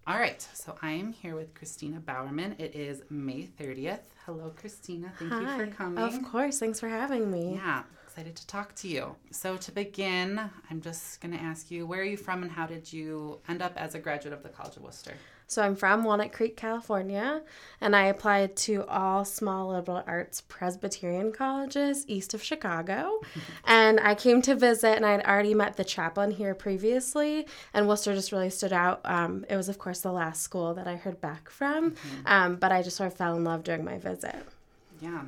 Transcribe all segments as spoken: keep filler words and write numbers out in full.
All right, so I am here with Christina Bowerman. It is May thirtieth. Hello, Christina. Thank Hi. you for coming. Of course. Thanks for having me. Yeah, excited to talk to you. So to begin, I'm just going to ask you, where are you from and how did you end up as a graduate of the College of Wooster? So I'm from Walnut Creek, California, and I applied to all small liberal arts Presbyterian colleges east of Chicago. And I came to visit, and I had already met the chaplain here previously, and Wooster just really stood out. Um, it was, of course, the last school that I heard back from, mm-hmm. um, but I just sort of fell in love during my visit. Yeah.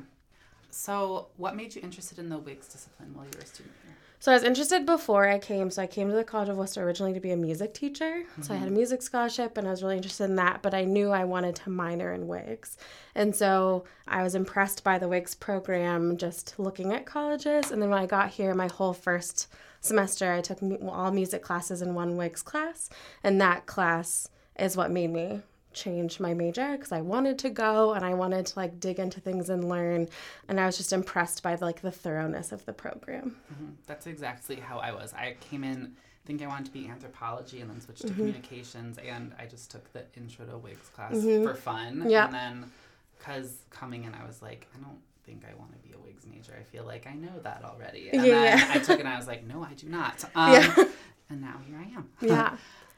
So what made you interested in the Whigs discipline while you were a student here? So I was interested before I came. So I came to the College of Wooster originally to be a music teacher. Mm-hmm. So I had a music scholarship, and I was really interested in that, but I knew I wanted to minor in Whigs. And so I was impressed by the Whigs program just looking at colleges. And then when I got here, my whole first semester, I took all music classes in one Whigs class. And that class is what made me change my major, because I wanted to go and I wanted to like dig into things and learn, and I was just impressed by like the thoroughness of the program. Mm-hmm. That's exactly how I was. I came in thinking I wanted to be anthropology and then switched to mm-hmm. communications, and I just took the intro to Whigs class mm-hmm. for fun. Yeah. And then because coming in I was like, I don't think I want to be a Whigs major. I feel like I know that already. And yeah. then I took it and I was like, no, I do not. Um, yeah. And now here I am. Yeah.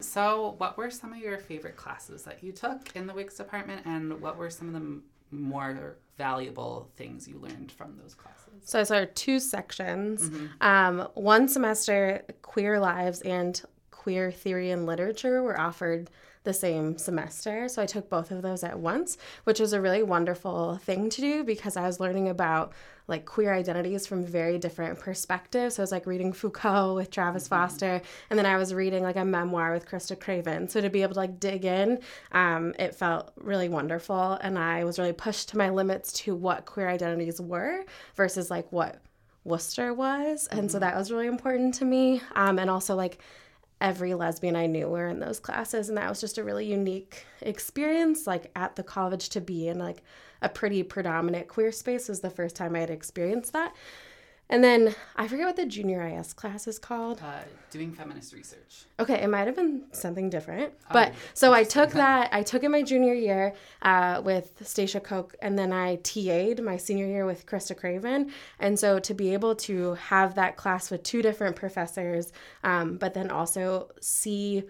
So what were some of your favorite classes that you took in the Whigs department, and what were some of the m- more valuable things you learned from those classes? So I saw two sections. Mm-hmm. Um, one semester, Queer Lives and Queer Theory and Literature were offered the same semester. So I took both of those at once, which was a really wonderful thing to do because I was learning about like queer identities from very different perspectives. So I was like reading Foucault with Travis mm-hmm. Foster, and then I was reading like a memoir with Krista Craven. So to be able to like dig in, um, it felt really wonderful. And I was really pushed to my limits to what queer identities were versus like what Wooster was. And mm-hmm. so that was really important to me. Um, and also like every lesbian I knew were in those classes, and that was just a really unique experience, like at the college, to be in like a pretty predominant queer space was the first time I had experienced that. And then I forget what the junior I S class is called. Uh, doing feminist research. Okay, it might have been something different. Oh, but so I took that, I took it my junior year uh, with Stacia Koch, and then I T A'd my senior year with Krista Craven. And so to be able to have that class with two different professors, um, but then also see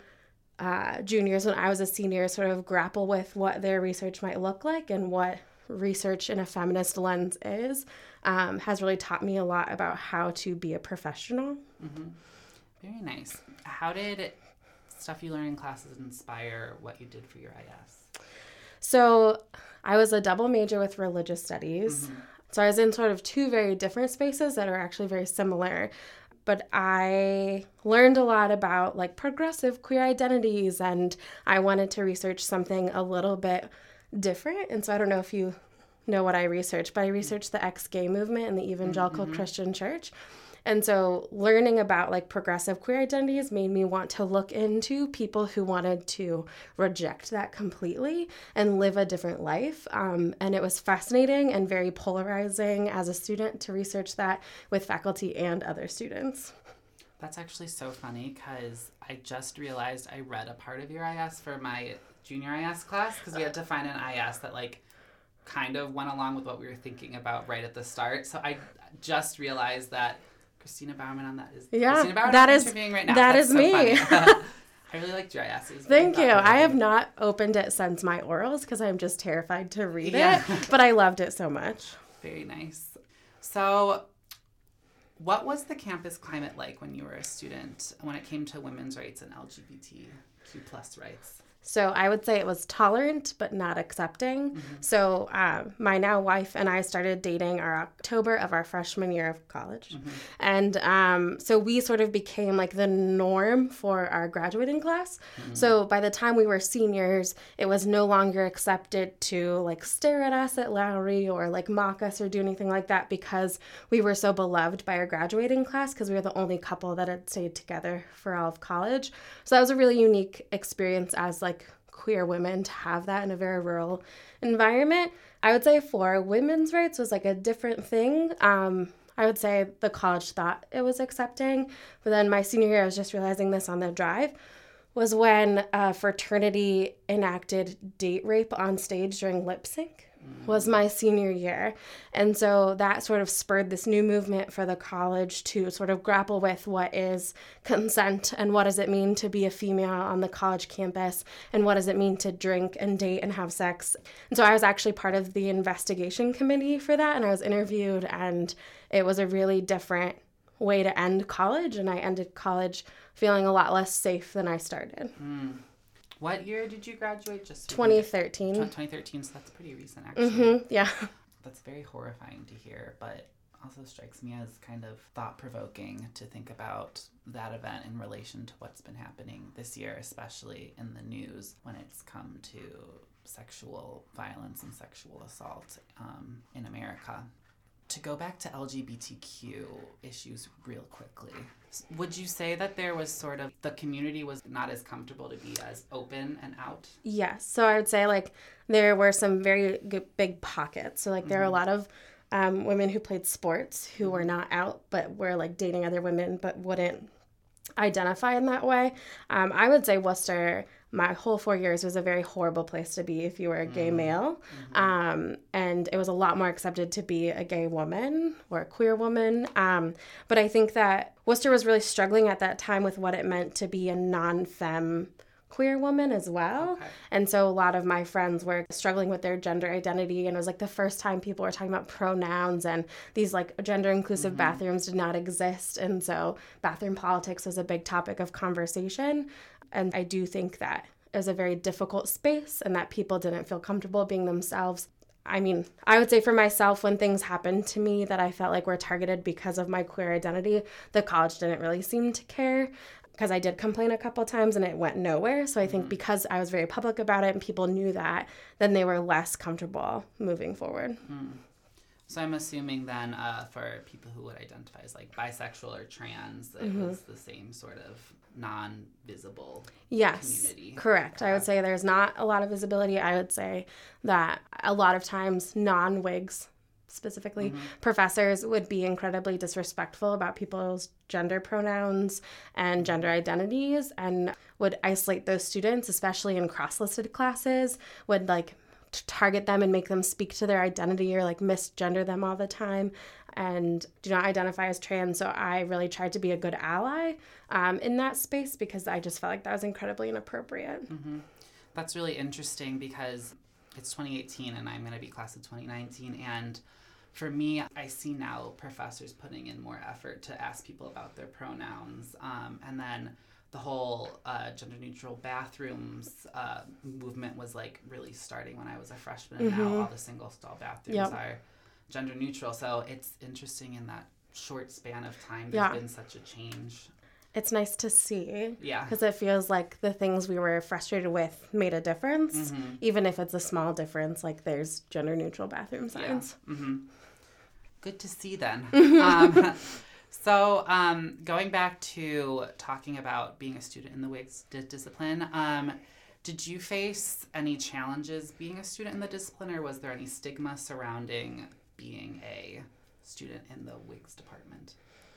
uh, juniors when I was a senior sort of grapple with what their research might look like and what research in a feminist lens is, um, has really taught me a lot about how to be a professional. Mm-hmm. Very nice. How did stuff you learned in classes inspire what you did for your I S? So I was a double major with religious studies. Mm-hmm. So I was in sort of two very different spaces that are actually very similar. But I learned a lot about like progressive queer identities, and I wanted to research something a little bit different. And so I don't know if you know what I researched, but I researched the ex-gay movement in the evangelical mm-hmm. Christian church. And so learning about like progressive queer identities made me want to look into people who wanted to reject that completely and live a different life. Um, and it was fascinating and very polarizing as a student to research that with faculty and other students. That's actually so funny because I just realized I read a part of your I S for my junior I S class because we had to find an I S that like kind of went along with what we were thinking about right at the start. So I just realized that Christina Bowerman on that is yeah, Christina Bowerman that is interviewing right now. That That's is so me. I really liked your I S. Thank you. I have not opened it since my orals because I'm just terrified to read yeah. it, but I loved it so much. Very nice. So what was the campus climate like when you were a student when it came to women's rights and L G B T Q plus rights? So I would say it was tolerant, but not accepting. Mm-hmm. So uh, my now wife and I started dating our October of our freshman year of college. Mm-hmm. And um, so we sort of became like the norm for our graduating class. Mm-hmm. So by the time we were seniors, it was no longer accepted to like stare at us at Lowry or like mock us or do anything like that because we were so beloved by our graduating class because we were the only couple that had stayed together for all of college. So that was a really unique experience as like queer women to have that in a very rural environment. I would say for women's rights was like a different thing. Um, I would say the college thought it was accepting, but then my senior year I was just realizing this on the drive. was when a fraternity enacted date rape on stage during lip sync. Was my senior year. And so that sort of spurred this new movement for the college to sort of grapple with what is consent and what does it mean to be a female on the college campus and what does it mean to drink and date and have sex. And so I was actually part of the investigation committee for that, and I was interviewed, and it was a really different way to end college, and I ended college feeling a lot less safe than I started. Mm. What year did you graduate? Just twenty thirteen. twenty thirteen, so that's pretty recent, actually. Mm-hmm, yeah. That's very horrifying to hear, but also strikes me as kind of thought-provoking to think about that event in relation to what's been happening this year, especially in the news when it's come to sexual violence and sexual assault um, in America. To go back to L G B T Q issues real quickly, would you say that there was sort of, the community was not as comfortable to be as open and out? Yes. So I would say, like, there were some very good, big pockets. So, like, there mm-hmm. are a lot of um, women who played sports who mm-hmm. were not out, but were, like, dating other women, but wouldn't identify in that way. Um, I would say Worcester, my whole four years was a very horrible place to be if you were a gay mm-hmm. male. Mm-hmm. Um, and it was a lot more accepted to be a gay woman or a queer woman. Um, but I think that Worcester was really struggling at that time with what it meant to be a non-femme queer woman as well. Okay. And so a lot of my friends were struggling with their gender identity, and it was like the first time people were talking about pronouns, and these like gender inclusive mm-hmm. bathrooms did not exist. And so bathroom politics was a big topic of conversation. And I do think that it was a very difficult space and that people didn't feel comfortable being themselves. I mean, I would say for myself, when things happened to me that I felt like were targeted because of my queer identity, the college didn't really seem to care, because I did complain a couple times and it went nowhere. So I think mm-hmm. because I was very public about it and people knew that, then they were less comfortable moving forward. Mm. So I'm assuming then uh, for people who would identify as like bisexual or trans, it mm-hmm. was the same sort of non-visible yes, community. Correct. I would say there's not a lot of visibility. I would say that a lot of times non-wigs, specifically mm-hmm. professors, would be incredibly disrespectful about people's gender pronouns and gender identities, and would isolate those students, especially in cross-listed classes, would like to target them and make them speak to their identity or like misgender them all the time, and do not identify as trans. So I really tried to be a good ally um, in that space, because I just felt like that was incredibly inappropriate. Mm-hmm. That's really interesting, because it's twenty eighteen and I'm going to be class of twenty nineteen, and for me, I see now professors putting in more effort to ask people about their pronouns, um, and then the whole uh, gender-neutral bathrooms uh, movement was like really starting when I was a freshman, and mm-hmm. now all the single-stall bathrooms yep. are gender-neutral. So it's interesting in that short span of time, there's yeah. been such a change. It's nice to see. Yeah. Because it feels like the things we were frustrated with made a difference, mm-hmm. even if it's a small difference, like there's gender-neutral bathroom signs. Yeah. Mm-hmm. Good to see then. um, So um, going back to talking about being a student in the WIGS di- discipline, um, did you face any challenges being a student in the discipline, or was there any stigma surrounding being a student in the WIGS department?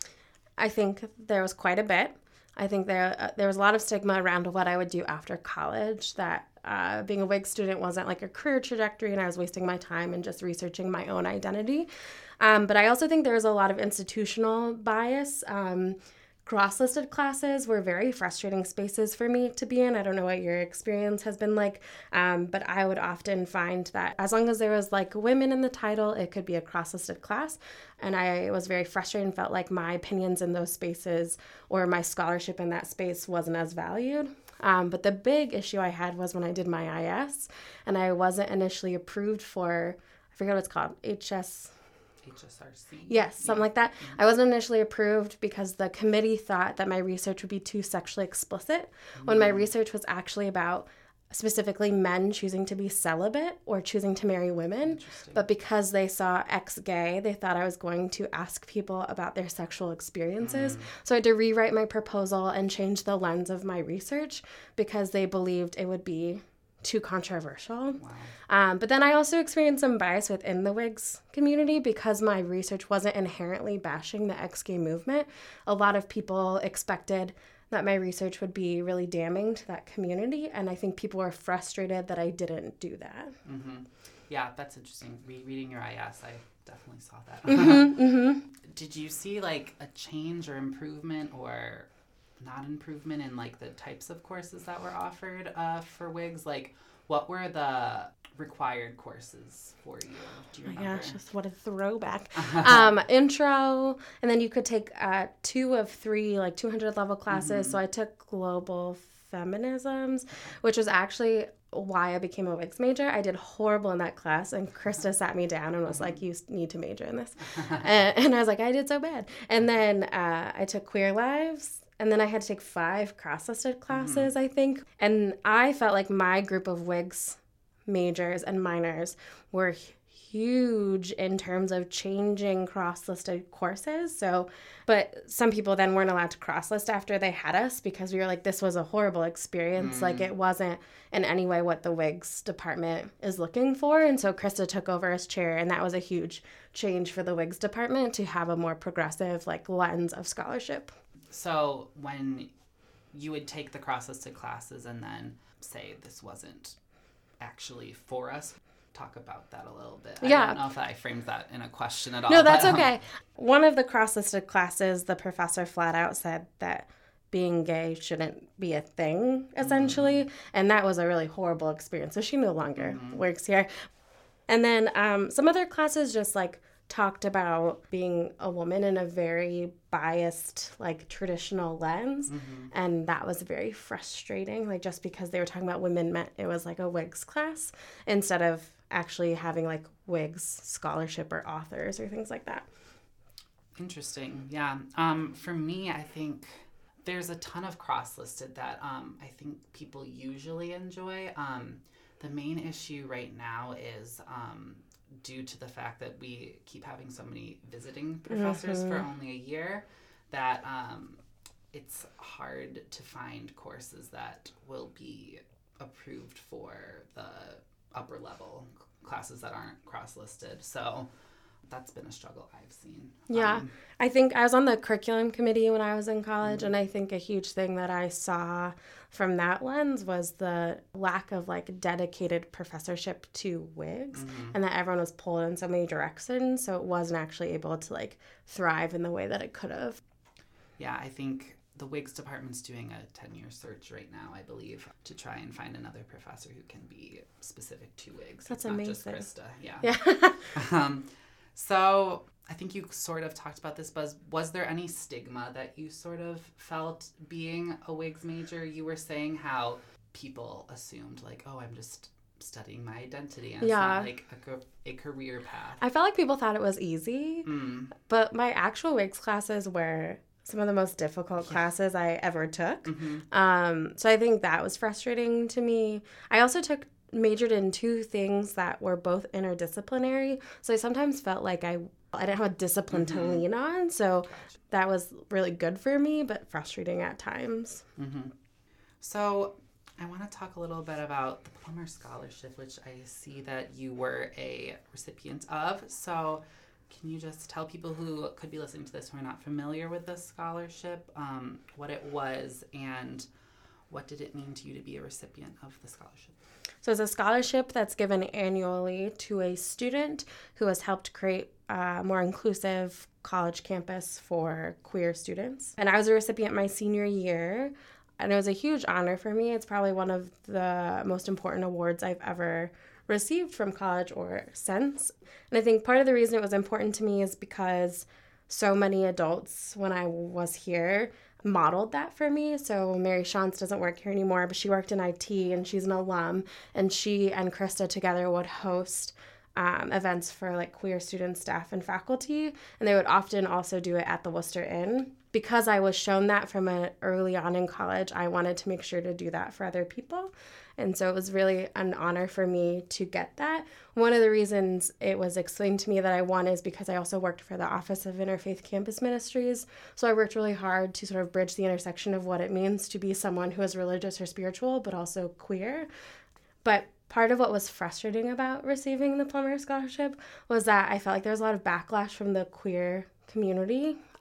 I think there was quite a bit. I think there uh, there was a lot of stigma around what I would do after college, that uh, being a WIGS student wasn't like a career trajectory, and I was wasting my time and just researching my own identity. Um, but I also think there was a lot of institutional bias. Um, cross-listed classes were very frustrating spaces for me to be in. I don't know what your experience has been like, um, but I would often find that as long as there was like women in the title, it could be a cross-listed class. And I was very frustrated and felt like my opinions in those spaces or my scholarship in that space wasn't as valued. Um, but the big issue I had was when I did my I S, and I wasn't initially approved for, I forget what it's called, H S... H S R C? Yes, something yeah. like that. Mm-hmm. I wasn't initially approved because the committee thought that my research would be too sexually explicit, mm-hmm. when my research was actually about specifically men choosing to be celibate or choosing to marry women. But because they saw ex-gay, they thought I was going to ask people about their sexual experiences. Mm-hmm. So I had to rewrite my proposal and change the lens of my research because they believed it would be too controversial. Wow. Um, but then I also experienced some bias within the WIGS community because my research wasn't inherently bashing the ex-gay movement. A lot of people expected that my research would be really damning to that community. And I think people were frustrated that I didn't do that. Mm-hmm. Yeah, that's interesting. Rereading your I S, I definitely saw that. Mm-hmm, mm-hmm. Did you see like a change or improvement or not improvement in like the types of courses that were offered uh, for W I Gs? Like, what were the required courses for you? Do you Oh my remember? gosh, just what a throwback. um, intro, and then you could take uh, two of three, like two hundred level classes. Mm-hmm. So I took global feminisms, which was actually why I became a W I Gs major. I did horrible in that class, and Krista sat me down and was like, you need to major in this. and, and I was like, I did so bad. And then uh, I took Queer Lives. And then I had to take five cross-listed classes, mm-hmm. I think. And I felt like my group of W I Gs majors and minors were huge in terms of changing cross-listed courses. So, but some people then weren't allowed to cross-list after they had us because we were like, this was a horrible experience. Mm. Like, it wasn't in any way what the W I Gs department is looking for. And so Krista took over as chair, and that was a huge change for the W I Gs department to have a more progressive, like, lens of scholarship. So when you would take the cross-listed classes and then say this wasn't actually for us, talk about that a little bit. Yeah. I don't know if I framed that in a question at all. No, that's but, um, okay. One of the cross-listed classes, the professor flat out said that being gay shouldn't be a thing, essentially. Mm-hmm. And that was a really horrible experience. So she no longer mm-hmm. works here. And then um, some other classes just like talked about being a woman in a very biased, like, traditional lens. Mm-hmm. And that was very frustrating. Like, just because they were talking about women meant it was like a W I Gs class instead of actually having like W I Gs scholarship or authors or things like that. Interesting. Yeah. Um, for me, I think there's a ton of cross-listed that um, I think people usually enjoy. Um, the main issue right now is um, due to the fact that we keep having so many visiting professors mm-hmm. for only a year, that um, it's hard to find courses that will be approved for the upper level classes that aren't cross-listed. So that's been a struggle I've seen. Yeah. Um, I think I was on the curriculum committee when I was in college, mm-hmm. and I think a huge thing that I saw from that lens was the lack of like dedicated professorship to W I Gs, mm-hmm. and that everyone was pulled in so many directions, so it wasn't actually able to like thrive in the way that it could have. Yeah, I think the W I Gs department's doing a ten-year search right now, I believe, to try and find another professor who can be specific to W I Gs. That's it's amazing. Not just Krista. Yeah. Yeah. um, so I think you sort of talked about this, but was there any stigma that you sort of felt being a W I Gs major? You were saying how people assumed like, oh, I'm just studying my identity, and yeah. it's not like a, a career path. I felt like people thought it was easy, mm. but my actual W I Gs classes were some of the most difficult classes I ever took. Mm-hmm. Um, so I think that was frustrating to me. I also took majored in two things that were both interdisciplinary. So I sometimes felt like I I didn't have a discipline mm-hmm. to lean on. So gotcha. That was really good for me, but frustrating at times. Mm-hmm. So I want to talk a little bit about the Plummer Scholarship, which I see that you were a recipient of. So can you just tell people who could be listening to this who are not familiar with this scholarship, um, what it was, and what did it mean to you to be a recipient of the scholarship? So it's a scholarship that's given annually to a student who has helped create a more inclusive college campus for queer students. And I was a recipient my senior year, and it was a huge honor for me. It's probably one of the most important awards I've ever received from college or since. And I think part of the reason it was important to me is because so many adults, when I was here, modeled that for me. So Mary Shantz doesn't work here anymore, but she worked in I T and she's an alum, and she and Krista together would host um, events for like queer students, staff, and faculty, and they would often also do it at the Worcester Inn. Because I was shown that from an early on in college, I wanted to make sure to do that for other people. And so it was really an honor for me to get that. One of the reasons it was explained to me that I won is because I also worked for the Office of Interfaith Campus Ministries. So I worked really hard to sort of bridge the intersection of what it means to be someone who is religious or spiritual, but also queer. But part of what was frustrating about receiving the Plummer Scholarship was that I felt like there was a lot of backlash from the queer community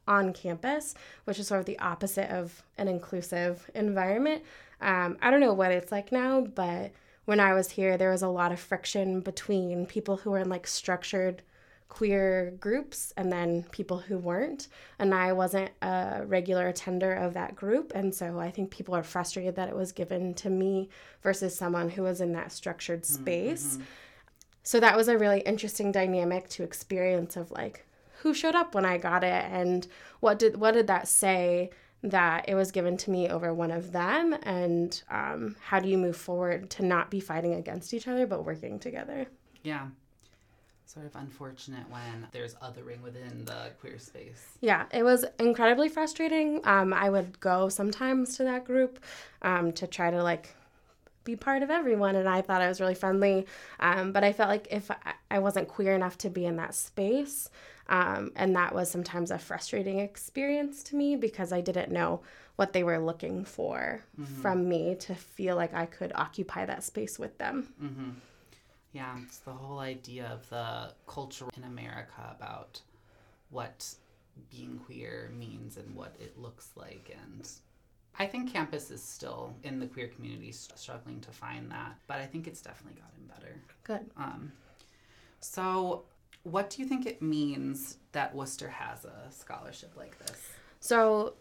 on campus, which is sort of the opposite of an inclusive environment. Um, I don't know what it's like now, but when I was here, there was a lot of friction between people who were in like structured queer groups and then people who weren't. And I wasn't a regular attender of that group. And so I think people are frustrated that it was given to me versus someone who was in that structured space. Mm-hmm. So that was a really interesting dynamic to experience of like, who showed up when I got it and what did what did that say that it was given to me over one of them, and um, how do you move forward to not be fighting against each other but working together? Yeah. Sort of unfortunate when there's othering within the queer space. Yeah, it was incredibly frustrating. Um, I would go sometimes to that group um, to try to like be part of everyone, and I thought I was really friendly, um, but I felt like if I, I wasn't queer enough to be in that space, um, and that was sometimes a frustrating experience to me because I didn't know what they were looking for mm-hmm. from me to feel like I could occupy that space with them. Mm-hmm. Yeah, it's the whole idea of the culture in America about what being queer means and what it looks like, and I think campus is still, in the queer community, struggling to find that, but I think it's definitely gotten better. Good. Um, so what do you think it means that Worcester has a scholarship like this? So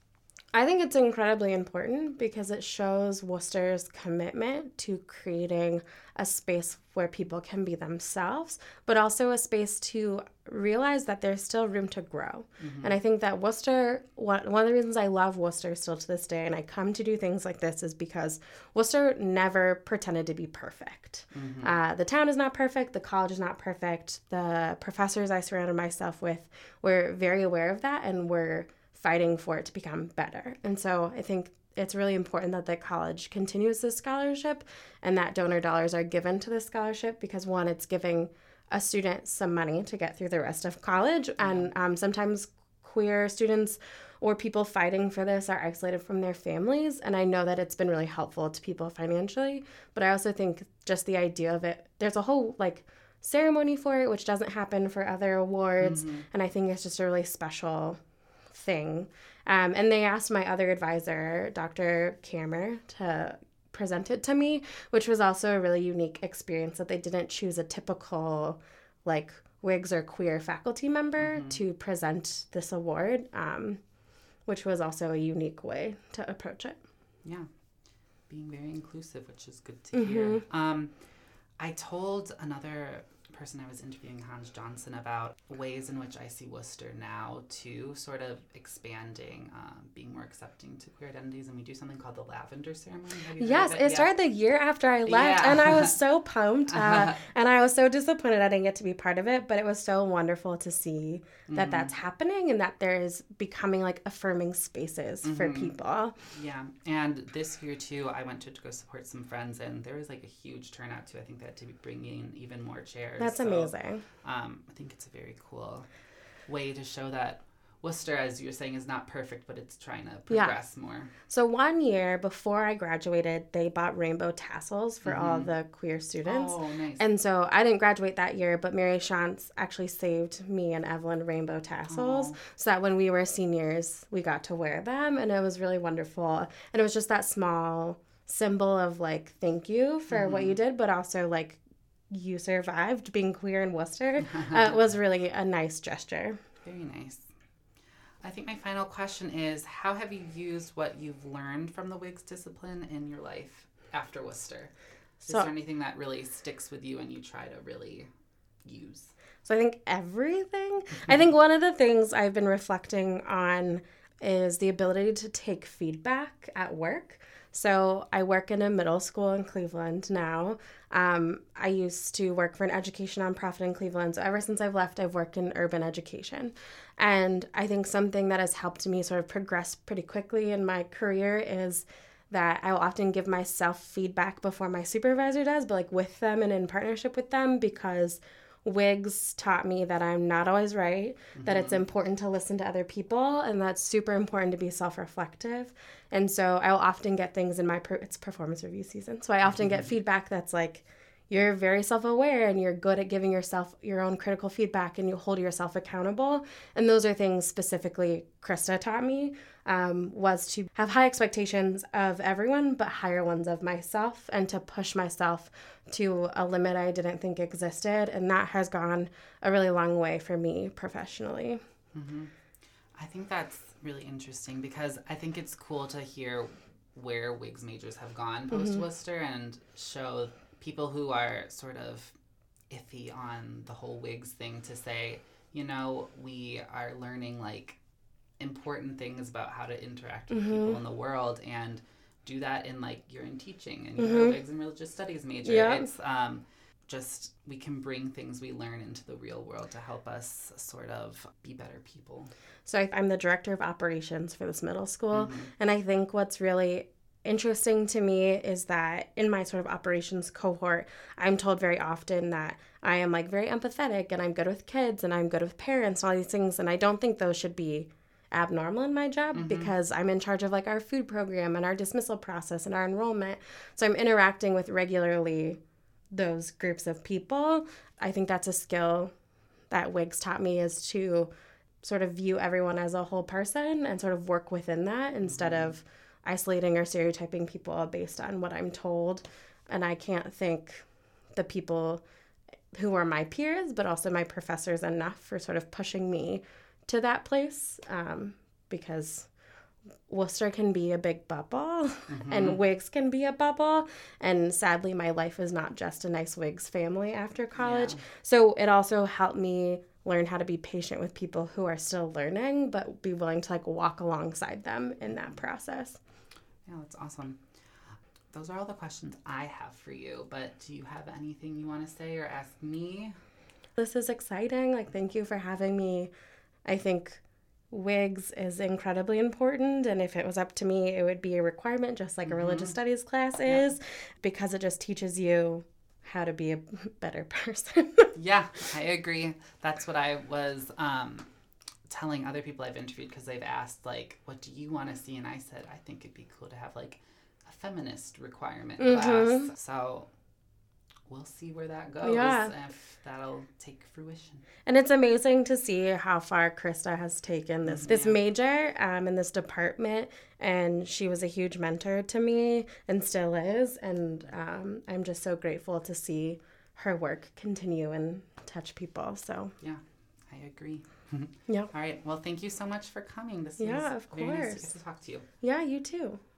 I think it's incredibly important because it shows Worcester's commitment to creating a space where people can be themselves, but also a space to realize that there's still room to grow. Mm-hmm. And I think that Worcester, one, one of the reasons I love Worcester still to this day, and I come to do things like this, is because Worcester never pretended to be perfect. Mm-hmm. Uh, the town is not perfect. The college is not perfect. The professors I surrounded myself with were very aware of that and were fighting for it to become better. And so I think it's really important that the college continues this scholarship and that donor dollars are given to this scholarship because, one, it's giving a student some money to get through the rest of college. Yeah. And um, sometimes queer students or people fighting for this are isolated from their families. And I know that it's been really helpful to people financially, but I also think just the idea of it, there's a whole like ceremony for it, which doesn't happen for other awards. Mm-hmm. And I think it's just a really special thing. Um, and they asked my other advisor, Doctor Kammer, to present it to me, which was also a really unique experience that they didn't choose a typical like Whigs or queer faculty member mm-hmm. to present this award, um, which was also a unique way to approach it. Yeah, being very inclusive, which is good to mm-hmm. hear. Um, I told another person I was interviewing, Hans Johnson, about ways in which I see Worcester now too, sort of expanding, um, being more accepting to queer identities, and we do something called the Lavender Ceremony. Have you yes, heard of it, it it started yeah. the year after I left, yeah. and I was so pumped, uh, and I was so disappointed I didn't get to be part of it, but it was so wonderful to see that mm-hmm. that's happening and that there is becoming like affirming spaces mm-hmm. for people. Yeah, and this year too, I went to, to go support some friends, and there was like a huge turnout too. I think they had to be bringing in even more chairs. That's so, amazing. Um, I think it's a very cool way to show that Worcester, as you're saying, is not perfect, but it's trying to progress yeah. more. So one year before I graduated, they bought rainbow tassels for mm-hmm. all the queer students. Oh, nice. And so I didn't graduate that year, but Mary Shantz actually saved me and Evelyn rainbow tassels oh. so that when we were seniors, we got to wear them. And it was really wonderful. And it was just that small symbol of like, thank you for mm-hmm. what you did, but also like, you survived being queer in Worcester. uh, was really a nice gesture. Very nice. I think my final question is, how have you used what you've learned from the Whigs discipline in your life after Worcester? Is so, there anything that really sticks with you and you try to really use? So I think everything. I think one of the things I've been reflecting on is the ability to take feedback at work. So I work in a middle school in Cleveland now. Um, I used to work for an education nonprofit in Cleveland. So ever since I've left, I've worked in urban education. And I think something that has helped me sort of progress pretty quickly in my career is that I will often give myself feedback before my supervisor does, but like with them and in partnership with them, because Whigs taught me that I'm not always right, mm-hmm. that it's important to listen to other people, and that's super important to be self-reflective. And so I will often get things in my, per- it's performance review season, so I often mm-hmm. get feedback that's like, you're very self-aware and you're good at giving yourself your own critical feedback and you hold yourself accountable. And those are things specifically Krista taught me, um, was to have high expectations of everyone, but higher ones of myself, and to push myself to a limit I didn't think existed. And that has gone a really long way for me professionally. Mm-hmm. I think that's really interesting because I think it's cool to hear where W I G S majors have gone post-Worcester mm-hmm. and show people who are sort of iffy on the whole W I G S thing to say, you know, we are learning like important things about how to interact with mm-hmm. people in the world, and do that in like you're in teaching and you're mm-hmm. a W I G S and religious studies major. Yeah. It's um, just we can bring things we learn into the real world to help us sort of be better people. So I, I'm the director of operations for this middle school, mm-hmm. and I think what's really interesting to me is that in my sort of operations cohort, I'm told very often that I am like very empathetic and I'm good with kids and I'm good with parents and all these things, and I don't think those should be abnormal in my job mm-hmm. because I'm in charge of like our food program and our dismissal process and our enrollment. So I'm interacting with regularly those groups of people. I think that's a skill that W I G S taught me, is to sort of view everyone as a whole person and sort of work within that instead mm-hmm. of isolating or stereotyping people based on what I'm told. And I can't thank the people who are my peers, but also my professors enough for sort of pushing me to that place, um, because Worcester can be a big bubble mm-hmm. and W I G S can be a bubble. And sadly, my life is not just a nice W I G S family after college. Yeah. So it also helped me learn how to be patient with people who are still learning, but be willing to like walk alongside them in that process. Yeah, that's awesome. Those are all the questions I have for you, but do you have anything you want to say or ask me? This is exciting. Like, thank you for having me. I think W I G S is incredibly important, and if it was up to me, it would be a requirement, just like mm-hmm. a religious studies class is, yeah. because it just teaches you how to be a better person. Yeah, I agree. That's what I was um, telling other people I've interviewed, because they've asked, like, what do you want to see? And I said, I think it'd be cool to have, like, a feminist requirement mm-hmm. class. So we'll see where that goes, yeah. if that'll take fruition. And it's amazing to see how far Krista has taken this, mm-hmm. this major um, in this department. And she was a huge mentor to me and still is. And um, I'm just so grateful to see her work continue and touch people. So yeah, I agree. Yeah. All right. Well, thank you so much for coming. This yeah, was of very course. nice to get to talk to you. Yeah, you too.